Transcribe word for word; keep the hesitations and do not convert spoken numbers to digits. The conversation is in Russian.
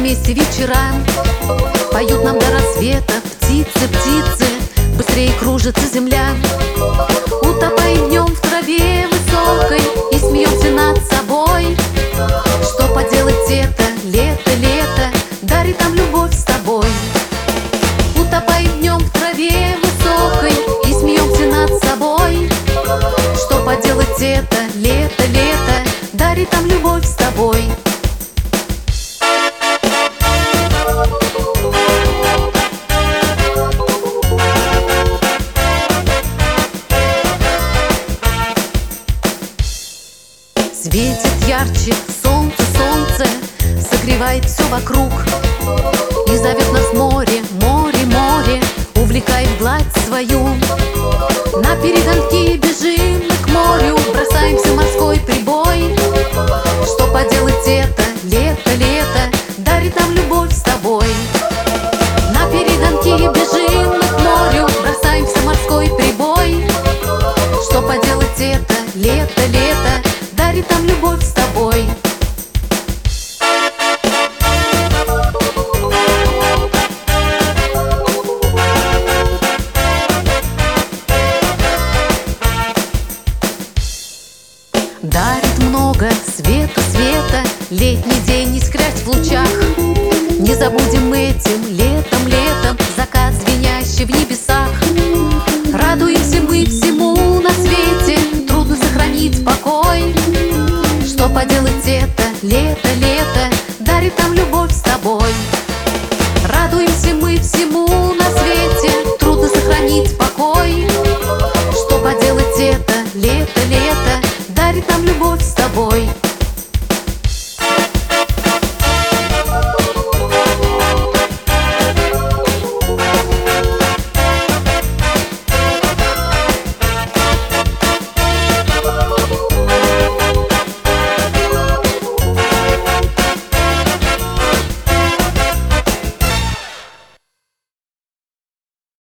вместе вечера, поют нам до рассвета птицы, птицы. Быстрее кружится земля, утопаем днем в траве высокой и смеемся над собой. Что поделать, это лето, лето дарит нам любовь с тобой. Утопаем днем в траве высокой и смеемся над собой. Что поделать, это лето, лето дарит нам любовь с тобой. Светит ярче солнце, солнце согревает все вокруг и зовет нас море, море, море, увлекает гладь свою. На перегонки бежим мы к морю, бросаемся в морской прибой. Что поделать, это лето, лето дарит нам любовь с тобой. На перегонки бежим мы к морю, бросаемся в морской прибой. Что поделать, это лето, лето дарит нам любовь с тобой. Дарит много света, света, летний день искрясь в лучах. Не забудем этим летом, летом закат, звенящий в небесах. Радуемся мы всему на свете, трудно сохранить покой. Что поделать, это лето, лето дарит нам любовь с тобой. Радуемся мы всему на свете, трудно сохранить покой. Что поделать, это лето, лето дарит нам любовь с тобой.